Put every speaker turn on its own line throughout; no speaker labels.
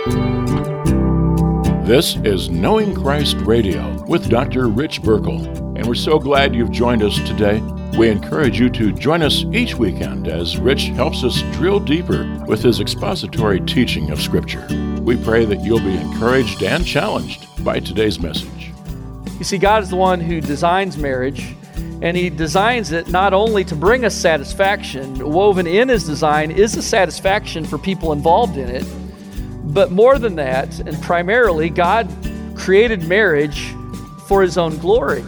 This is Knowing Christ Radio with Dr. Rich Burkle, and we're so glad you've joined us today. We encourage you to join us each weekend as Rich helps us drill deeper with his expository teaching of Scripture. We pray that you'll be encouraged and challenged by today's message.
You see, God is the one who designs marriage, and He designs it not only to bring us satisfaction. Woven in His design is a satisfaction for people involved in it. But more than that, and primarily, God created marriage for His own glory.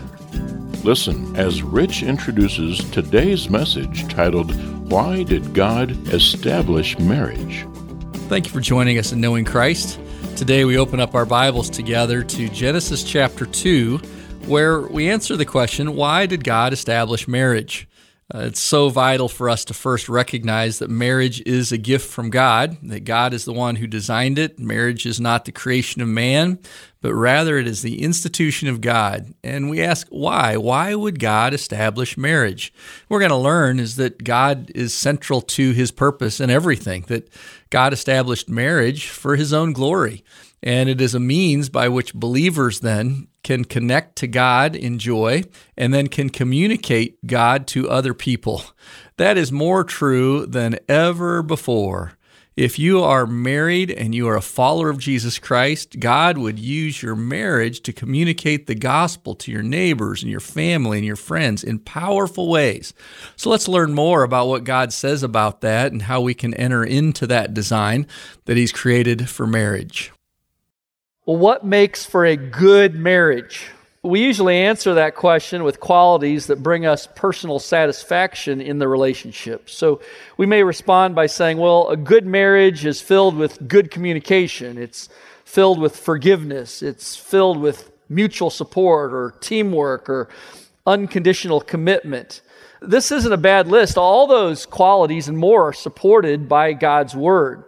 Listen as Rich introduces today's message titled, Why Did God Establish Marriage?
Thank you for joining us in Knowing Christ. Today we open up our Bibles together to Genesis chapter 2, where we answer the question, why did God establish marriage? It's so vital for us to first recognize that marriage is a gift from God, that God is the one who designed it. Marriage is not the creation of man, but rather it is the institution of God. And we ask, why? Why would God establish marriage? What we're going to learn is that God is central to His purpose in everything, that God established marriage for His own glory. And it is a means by which believers then can connect to God in joy and then can communicate God to other people. That is more true than ever before. If you are married and you are a follower of Jesus Christ, God would use your marriage to communicate the gospel to your neighbors and your family and your friends in powerful ways. So let's learn more about what God says about that and how we can enter into that design that He's created for marriage.
Well, what makes for a good marriage? We usually answer that question with qualities that bring us personal satisfaction in the relationship. So we may respond by saying, well, a good marriage is filled with good communication. It's filled with forgiveness. It's filled with mutual support or teamwork or unconditional commitment. This isn't a bad list. All those qualities and more are supported by God's Word.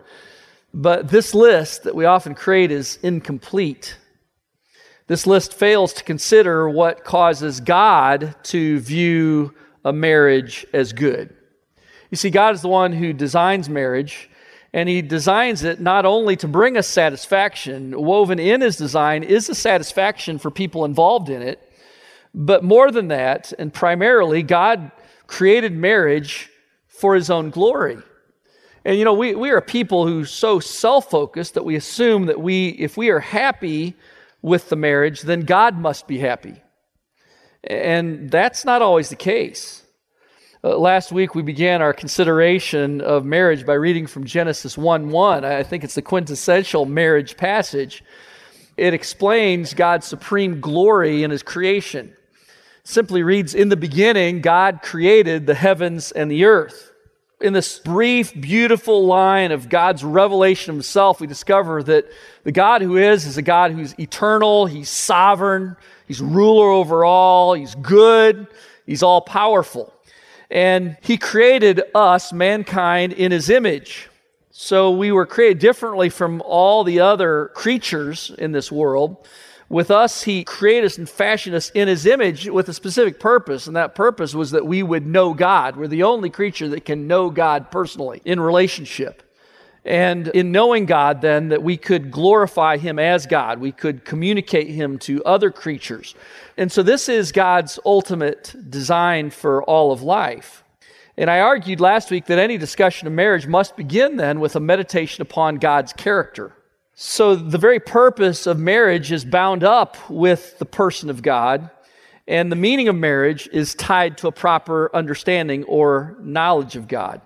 But this list that we often create is incomplete. This list fails to consider what causes God to view a marriage as good. You see, God is the one who designs marriage, and He designs it not only to bring us satisfaction. Woven in His design is a satisfaction for people involved in it. But more than that, and primarily, God created marriage for His own glory. And you know, we are a people who are so self-focused that we assume that if we are happy with the marriage, then God must be happy. And that's not always the case. Last week we began our consideration of marriage by reading from Genesis 1:1. I think it's the quintessential marriage passage. It explains God's supreme glory in His creation. It simply reads, in the beginning, God created the heavens and the earth. In this brief, beautiful line of God's revelation of Himself, we discover that the God who is a God who's eternal, He's sovereign, He's ruler over all, He's good, He's all-powerful. And He created us, mankind, in His image. So we were created differently from all the other creatures in this world. With us, He created us and fashioned us in His image with a specific purpose, and that purpose was that we would know God. We're the only creature that can know God personally in relationship. And in knowing God, then, that we could glorify Him as God. We could communicate Him to other creatures. And so this is God's ultimate design for all of life. And I argued last week that any discussion of marriage must begin then with a meditation upon God's character. So the very purpose of marriage is bound up with the person of God, and the meaning of marriage is tied to a proper understanding or knowledge of God.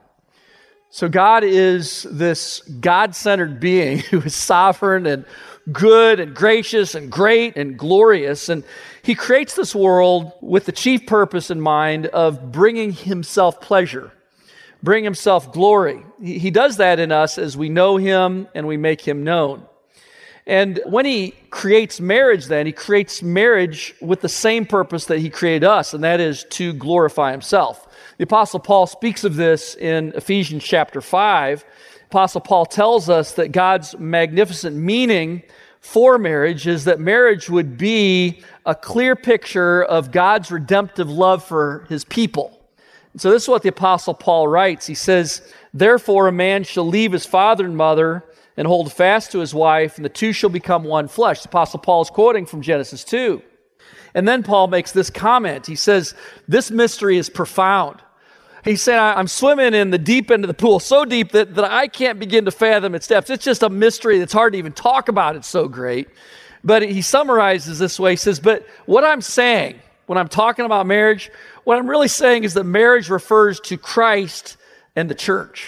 So God is this God-centered being who is sovereign and good and gracious and great and glorious, and He creates this world with the chief purpose in mind of bringing Himself pleasure, bring Himself glory. He does that in us as we know Him and we make Him known. And when He creates marriage, then He creates marriage with the same purpose that He created us, and that is to glorify Himself. The Apostle Paul speaks of this in Ephesians chapter 5. Apostle Paul tells us that God's magnificent meaning for marriage is that marriage would be a clear picture of God's redemptive love for His people. So this is what the Apostle Paul writes. He says, "Therefore a man shall leave his father and mother and hold fast to his wife, and the two shall become one flesh. The Apostle Paul is quoting from Genesis 2. And then Paul makes this comment. He says, this mystery is profound. He said, I'm swimming in the deep end of the pool, so deep that I can't begin to fathom its depths. It's just a mystery that's hard to even talk about. It's so great. But he summarizes this way. He says, but what I'm saying when I'm talking about marriage, what I'm really saying is that marriage refers to Christ and the church.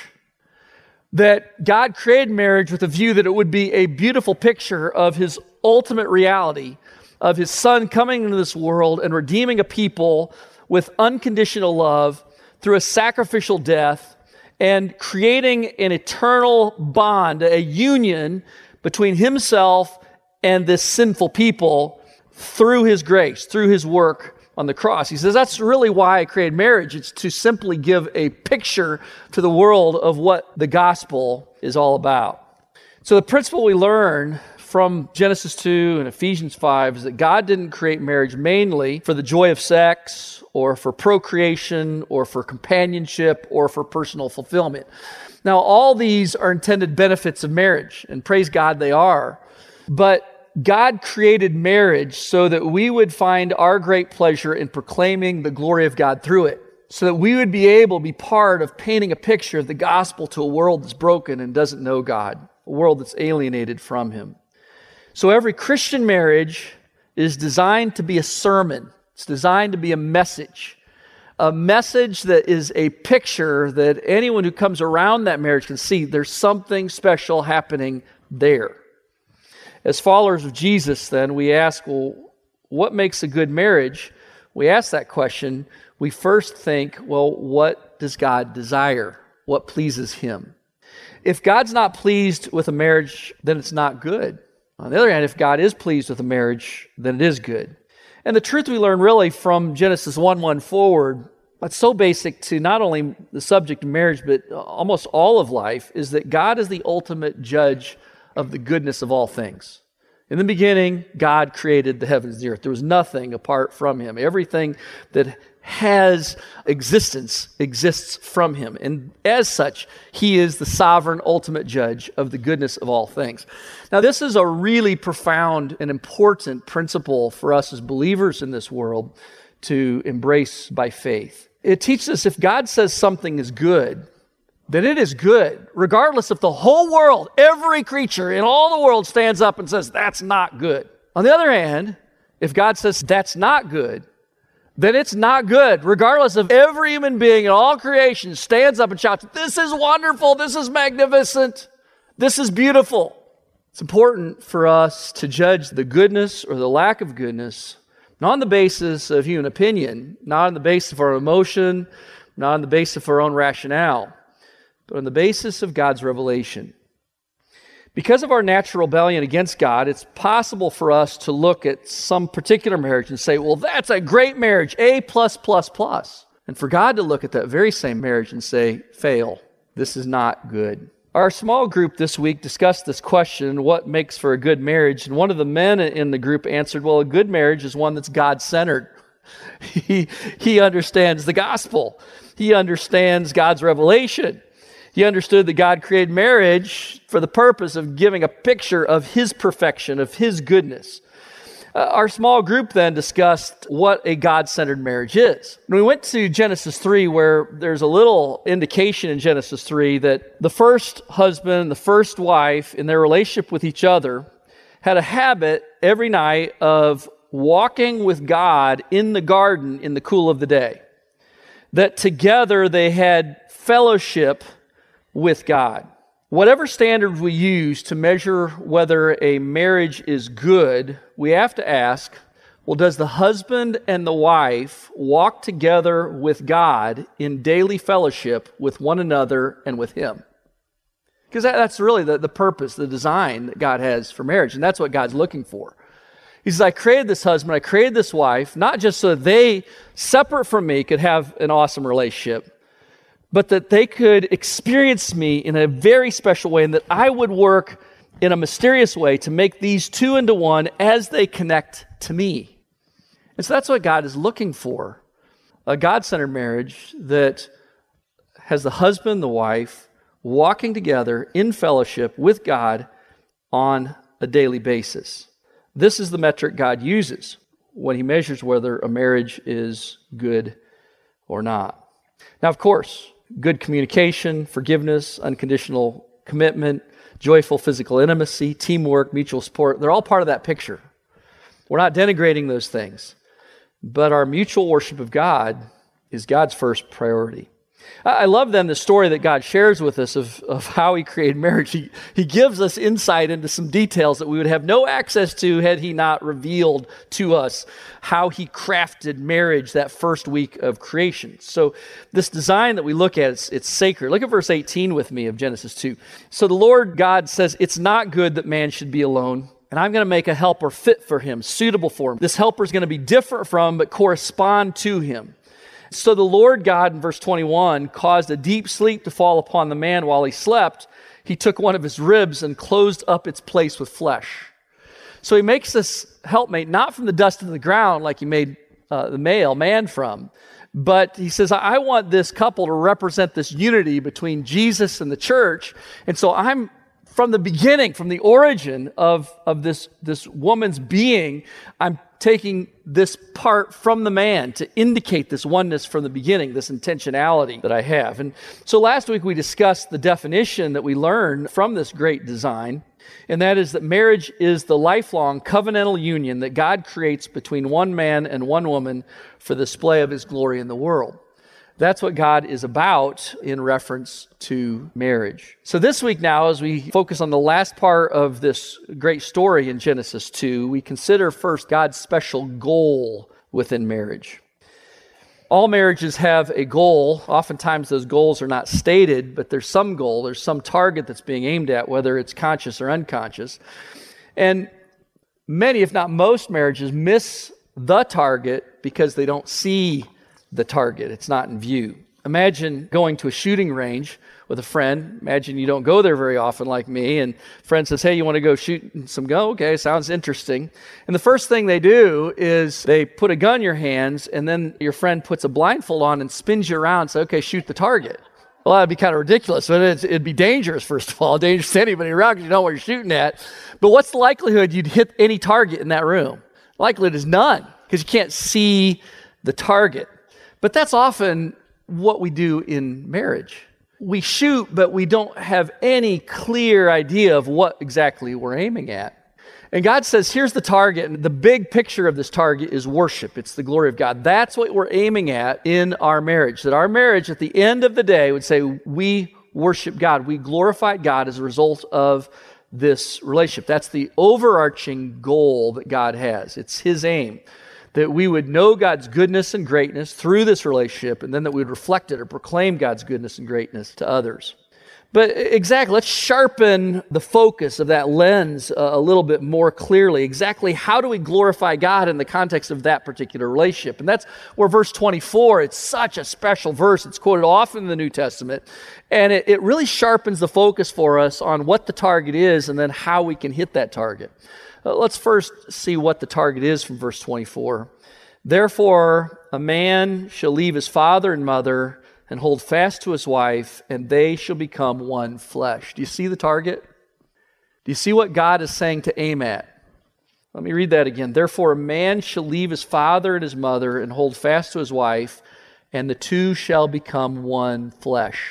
That God created marriage with a view that it would be a beautiful picture of his ultimate reality, of his son coming into this world and redeeming a people with unconditional love through a sacrificial death and creating an eternal bond, a union between himself and this sinful people through his grace, through his work on the cross. He says, that's really why I created marriage. It's to simply give a picture to the world of what the gospel is all about. So the principle we learn from Genesis 2 and Ephesians 5 is that God didn't create marriage mainly for the joy of sex or for procreation or for companionship or for personal fulfillment. Now, all these are intended benefits of marriage, and praise God they are. But God created marriage so that we would find our great pleasure in proclaiming the glory of God through it, so that we would be able to be part of painting a picture of the gospel to a world that's broken and doesn't know God, a world that's alienated from him. So every Christian marriage is designed to be a sermon. It's designed to be a message that is a picture that anyone who comes around that marriage can see there's something special happening there. As followers of Jesus, then, we ask, well, what makes a good marriage? We ask that question. We first think, well, what does God desire? What pleases him? If God's not pleased with a marriage, then it's not good. On the other hand, if God is pleased with a marriage, then it is good. And the truth we learn really from Genesis 1:1 forward, that's so basic to not only the subject of marriage, but almost all of life, is that God is the ultimate judge of the goodness of all things. In the beginning, God created the heavens and the earth. There was nothing apart from him. Everything that has existence exists from him. And as such, he is the sovereign ultimate judge of the goodness of all things. Now, this is a really profound and important principle for us as believers in this world to embrace by faith. It teaches us if God says something is good, then it is good, regardless if the whole world, every creature in all the world stands up and says, that's not good. On the other hand, if God says that's not good, then it's not good, regardless of every human being in all creation stands up and shouts, this is wonderful, this is magnificent, this is beautiful. It's important for us to judge the goodness or the lack of goodness, not on the basis of human opinion, not on the basis of our emotion, not on the basis of our own rationale, but on the basis of God's revelation. Because of our natural rebellion against God, it's possible for us to look at some particular marriage and say, well, that's a great marriage, A+++. And for God to look at that very same marriage and say, fail, this is not good. Our small group this week discussed this question, what makes for a good marriage? And one of the men in the group answered, well, a good marriage is one that's God-centered. He understands the gospel. He understands God's revelation. He understood that God created marriage for the purpose of giving a picture of his perfection, of his goodness. Our small group then discussed what a God-centered marriage is. And we went to Genesis 3, where there's a little indication in Genesis 3 that the first husband and the first wife in their relationship with each other had a habit every night of walking with God in the garden in the cool of the day. That together they had fellowship with God. Whatever standard we use to measure whether a marriage is good, we have to ask, well, does the husband and the wife walk together with God in daily fellowship with one another and with him? Because that's really the purpose, the design that God has for marriage, and that's what God's looking for. He says, I created this husband, I created this wife, not just so that they, separate from me, could have an awesome relationship, but that they could experience me in a very special way, and that I would work in a mysterious way to make these two into one as they connect to me. And so that's what God is looking for, a God-centered marriage that has the husband and the wife walking together in fellowship with God on a daily basis. This is the metric God uses when he measures whether a marriage is good or not. Now, of course, good communication, forgiveness, unconditional commitment, joyful physical intimacy, teamwork, mutual support, they're all part of that picture. We're not denigrating those things, but our mutual worship of God is God's first priority. I love then the story that God shares with us of how he created marriage. He gives us insight into some details that we would have no access to had he not revealed to us how he crafted marriage that first week of creation. So this design that we look at, it's sacred. Look at verse 18 with me of Genesis 2. So the Lord God says, "It's not good that man should be alone, and I'm going to make a helper fit for him, suitable for him. This helper is going to be different from, but correspond to him." So the Lord God, in verse 21, caused a deep sleep to fall upon the man while he slept. He took one of his ribs and closed up its place with flesh. So he makes this helpmate not from the dust of the ground like he made the male man from, but he says, I want this couple to represent this unity between Jesus and the church. And so I'm, from the beginning, from the origin of this woman's being, I'm taking this part from the man to indicate this oneness from the beginning, this intentionality that I have. And so last week we discussed the definition that we learned from this great design, and that is that marriage is the lifelong covenantal union that God creates between one man and one woman for the display of his glory in the world. That's what God is about in reference to marriage. So this week now, as we focus on the last part of this great story in Genesis 2, we consider first God's special goal within marriage. All marriages have a goal. Oftentimes those goals are not stated, but there's some goal, there's some target that's being aimed at, whether it's conscious or unconscious. And many, if not most marriages, miss the target because they don't see the target. It's not in view. Imagine going to a shooting range with a friend. Imagine you don't go there very often like me, and a friend says, "Hey, you want to go shoot some gun?" Okay, sounds interesting. And the first thing they do is they put a gun in your hands, and then your friend puts a blindfold on and spins you around and says, "Okay, shoot the target." Well, that'd be kind of ridiculous, but it'd be dangerous, first of all. Dangerous to anybody around because you don't know what you're shooting at. But what's the likelihood you'd hit any target in that room? The likelihood is none because you can't see the target. But that's often what we do in marriage. We shoot, but we don't have any clear idea of what exactly we're aiming at. And God says, here's the target, and the big picture of this target is worship. It's the glory of God. That's what we're aiming at in our marriage. That our marriage, at the end of the day, would say, we worship God. We glorify God as a result of this relationship. That's the overarching goal that God has. It's his aim. That we would know God's goodness and greatness through this relationship, and then that we would reflect it or proclaim God's goodness and greatness to others. But exactly, let's sharpen the focus of that lens a little bit more clearly. Exactly how do we glorify God in the context of that particular relationship? And that's where verse 24, it's such a special verse. It's quoted often in the New Testament. And it really sharpens the focus for us on what the target is and then how we can hit that target. Let's first see what the target is from verse 24. Therefore, a man shall leave his father and mother and hold fast to his wife, and they shall become one flesh. Do you see the target? Do you see what God is saying to aim at? Let me read that again. Therefore, a man shall leave his father and his mother and hold fast to his wife, and the two shall become one flesh.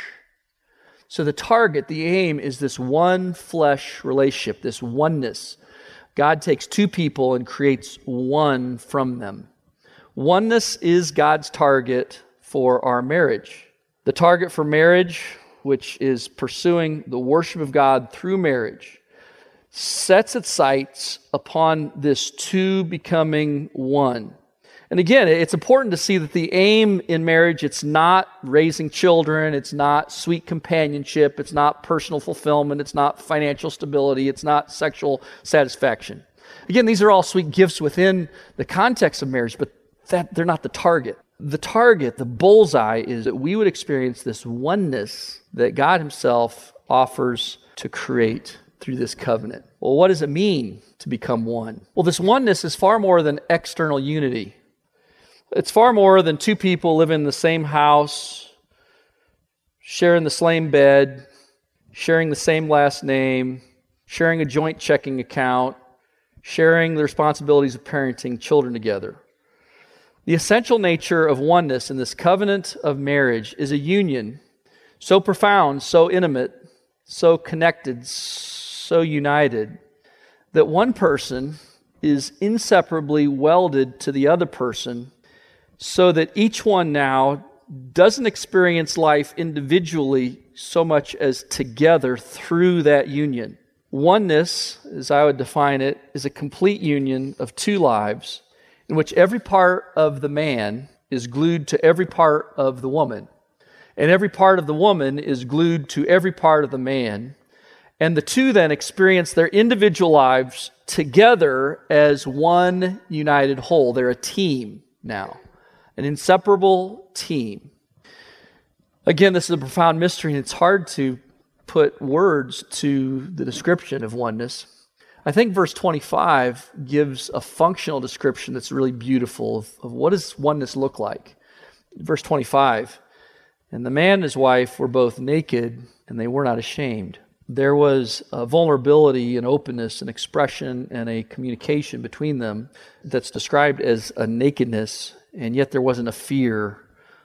So the target, the aim, is this one flesh relationship, this oneness. God takes two people and creates one from them. Oneness is God's target for our marriage. The target for marriage, which is pursuing the worship of God through marriage, sets its sights upon this two becoming one. And again, it's important to see that the aim in marriage, it's not raising children, it's not sweet companionship, it's not personal fulfillment, it's not financial stability, it's not sexual satisfaction. Again, these are all sweet gifts within the context of marriage, but they're not the target. The target, the bullseye, is that we would experience this oneness that God himself offers to create through this covenant. Well, what does it mean to become one? Well, this oneness is far more than external unity. It's far more than two people living in the same house, sharing the same bed, sharing the same last name, sharing a joint checking account, sharing the responsibilities of parenting children together. The essential nature of oneness in this covenant of marriage is a union so profound, so intimate, so connected, so united, that one person is inseparably welded to the other person, so that each one now doesn't experience life individually so much as together through that union. Oneness, as I would define it, is a complete union of two lives in which every part of the man is glued to every part of the woman, and every part of the woman is glued to every part of the man, and the two then experience their individual lives together as one united whole. They're a team now, an inseparable team. Again, this is a profound mystery, and it's hard to put words to the description of oneness. I think verse 25 gives a functional description that's really beautiful of what does oneness look like. Verse 25, and the man and his wife were both naked, and they were not ashamed. There was a vulnerability and openness and expression and a communication between them that's described as a nakedness, and yet there wasn't a fear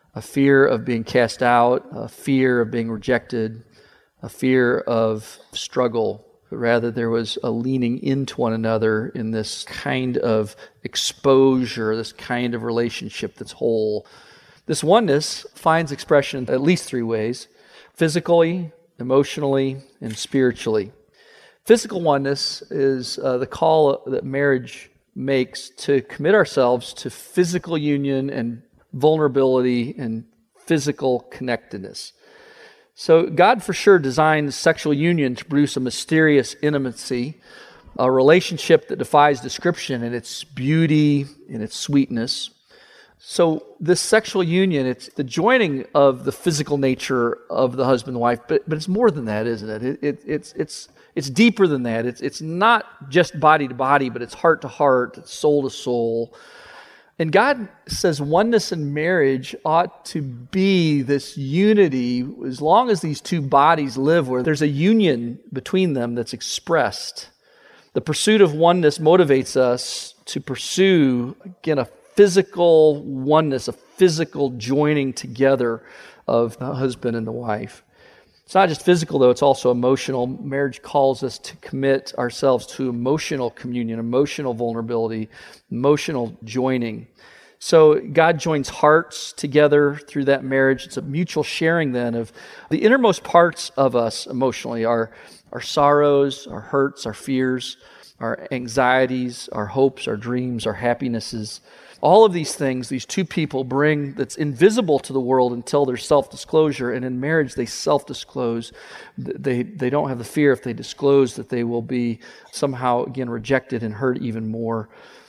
of being cast out, a fear of being rejected, a fear of struggle. But rather there was a leaning into one another in this kind of exposure, this kind of relationship that's whole. This oneness finds expression in at least three ways: physically, emotionally, and spiritually. Physical oneness is the call that marriage makes to commit ourselves to physical union and vulnerability and physical connectedness. So God for sure designed sexual union to produce a mysterious intimacy, a relationship that defies description in its beauty, in its sweetness. So this sexual union, it's the joining of the physical nature of the husband and wife, but it's more than that, isn't it? It's deeper than that. It's not just body to body, but it's heart to heart, it's soul to soul. And God says oneness in marriage ought to be this unity as long as these two bodies live, where there's a union between them that's expressed. The pursuit of oneness motivates us to pursue, again, a physical oneness, a physical joining together of the husband and the wife. It's not just physical, though, it's also emotional. Marriage calls us to commit ourselves to emotional communion, emotional vulnerability, emotional joining. So God joins hearts together through that marriage. It's a mutual sharing then of the innermost parts of us emotionally, our sorrows, our hurts, our fears, our anxieties, our hopes, our dreams, our happinesses. All of these things, these two people bring that's invisible to the world until there's self-disclosure. And in marriage, they self-disclose. They don't have the fear if they disclose that they will be somehow, again, rejected and hurt even more.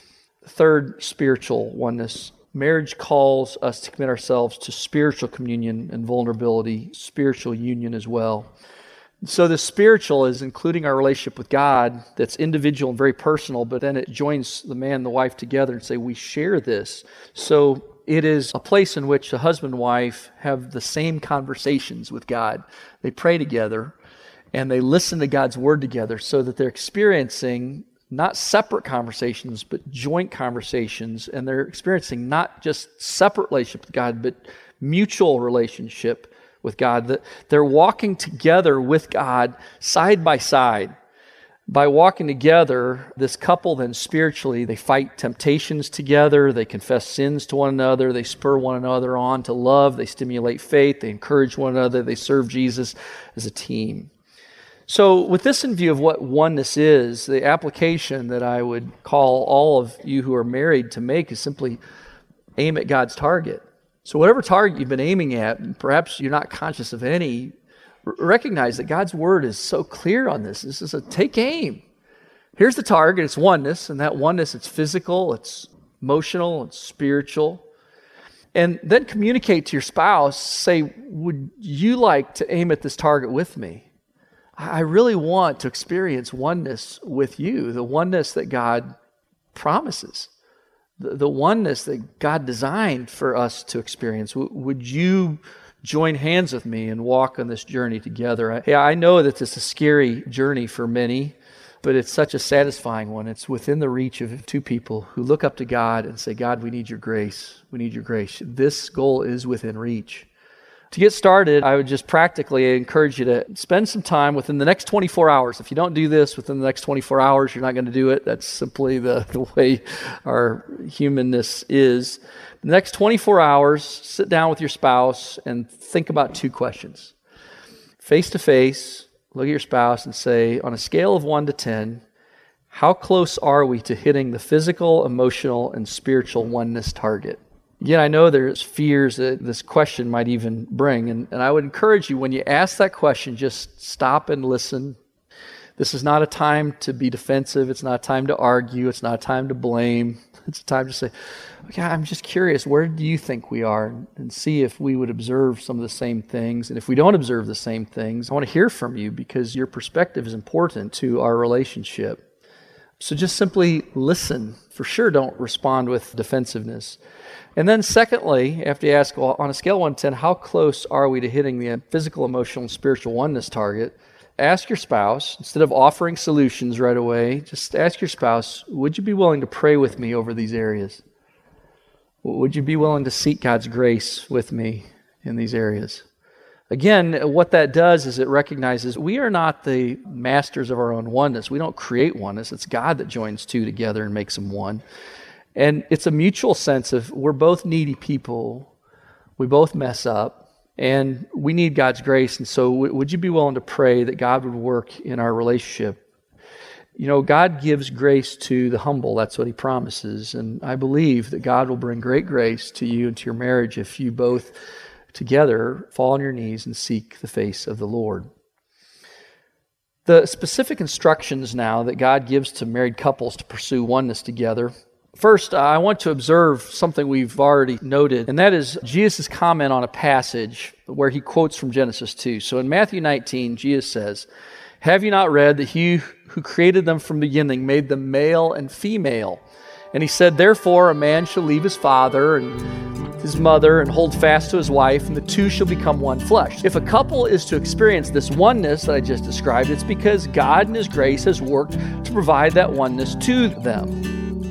Third, spiritual oneness. Marriage calls us to commit ourselves to spiritual communion and vulnerability, spiritual union as well. So the spiritual is including our relationship with God that's individual and very personal, but then it joins the man and the wife together and say, we share this. So it is a place in which the husband and wife have the same conversations with God. They pray together and they listen to God's word together so that they're experiencing not separate conversations, but joint conversations. And they're experiencing not just separate relationship with God, but mutual relationship with God, that they're walking together with God side by side. By walking together, this couple then spiritually, they fight temptations together, they confess sins to one another, they spur one another on to love, they stimulate faith, they encourage one another, they serve Jesus as a team. So with this in view of what oneness is, the application that I would call all of you who are married to make is simply aim at God's target. So whatever target you've been aiming at, and perhaps you're not conscious of any, recognize that God's word is so clear on this. This is a take aim. Here's the target. It's oneness, and that oneness, it's physical, it's emotional, it's spiritual. And then communicate to your spouse, say, would you like to aim at this target with me? I really want to experience oneness with you, the oneness that God promises. The oneness that God designed for us to experience. Would you join hands with me and walk on this journey together. I know that it's a scary journey for many, but it's such a satisfying one. It's within the reach of two people who look up to God and say, God, we need your grace. We need your grace. This goal is within reach. To get started, I would just practically encourage you to spend some time within the next 24 hours. If you don't do this within the next 24 hours, you're not going to do it. That's simply the way our humanness is. The next 24 hours, sit down with your spouse and think about two questions. Face to face, look at your spouse and say, on a scale of 1 to 10, how close are we to hitting the physical, emotional, and spiritual oneness target? Again, I know there's fears that this question might even bring, and I would encourage you, when you ask that question, just stop and listen. This is not a time to be defensive. It's not a time to argue. It's not a time to blame. It's a time to say, okay, I'm just curious, where do you think we are? And see if we would observe some of the same things. And if we don't observe the same things, I want to hear from you because your perspective is important to our relationship. So just simply listen. For sure, don't respond with defensiveness. And then secondly, after you ask, well, on a scale of 1 to 10, how close are we to hitting the physical, emotional, and spiritual oneness target? Ask your spouse, instead of offering solutions right away, just ask your spouse, would you be willing to pray with me over these areas? Would you be willing to seek God's grace with me in these areas? Again, what that does is it recognizes we are not the masters of our own oneness. We don't create oneness. It's God that joins two together and makes them one. And it's a mutual sense of we're both needy people. We both mess up. And we need God's grace. And so would you be willing to pray that God would work in our relationship? You know, God gives grace to the humble. That's what he promises. And I believe that God will bring great grace to you and to your marriage if you both together fall on your knees and seek the face of the Lord. The specific instructions now that God gives to married couples to pursue oneness together. First, I want to observe something we've already noted, and that is Jesus' comment on a passage where he quotes from Genesis 2. So in Matthew 19, Jesus says, "Have you not read that he who created them from the beginning made them male and female? And he said, therefore, a man shall leave his father and his mother and hold fast to his wife, and the two shall become one flesh." If a couple is to experience this oneness that I just described, it's because God in his grace has worked to provide that oneness to them.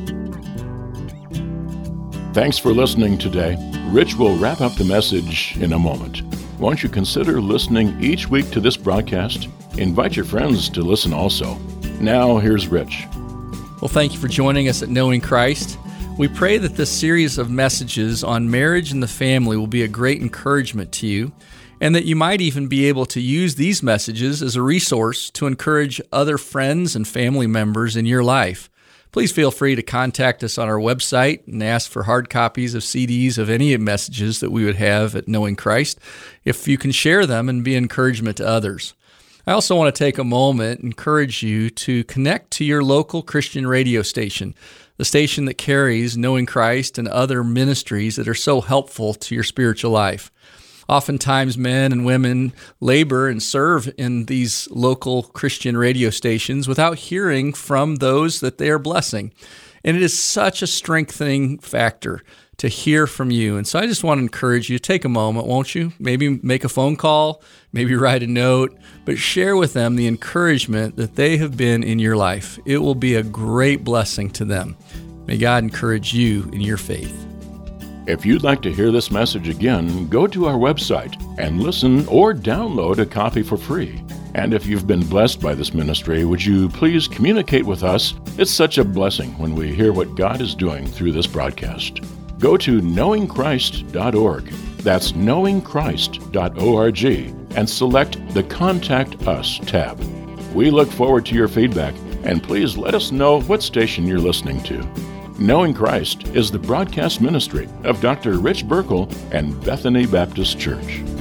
Thanks for listening today. Rich will wrap up the message in a moment. Won't you consider listening each week to this broadcast? Invite your friends to listen also. Now, here's Rich.
Well, thank you for joining us at Knowing Christ. We pray that this series of messages on marriage and the family will be a great encouragement to you, and that you might even be able to use these messages as a resource to encourage other friends and family members in your life. Please feel free to contact us on our website and ask for hard copies of CDs of any messages that we would have at Knowing Christ, if you can share them and be encouragement to others. I also want to take a moment and encourage you to connect to your local Christian radio station, the station that carries Knowing Christ and other ministries that are so helpful to your spiritual life. Oftentimes, men and women labor and serve in these local Christian radio stations without hearing from those that they are blessing. And it is such a strengthening factor to hear from you. And so I just want to encourage you to take a moment, won't you? Maybe make a phone call, maybe write a note, but share with them the encouragement that they have been in your life. It will be a great blessing to them. May God encourage you in your faith.
If you'd like to hear this message again, go to our website and listen or download a copy for free. And if you've been blessed by this ministry, would you please communicate with us? It's such a blessing when we hear what God is doing through this broadcast. Go to knowingchrist.org. That's knowingchrist.org and select the Contact Us tab. We look forward to your feedback, and please let us know what station you're listening to. Knowing Christ is the broadcast ministry of Dr. Rich Burkle and Bethany Baptist Church.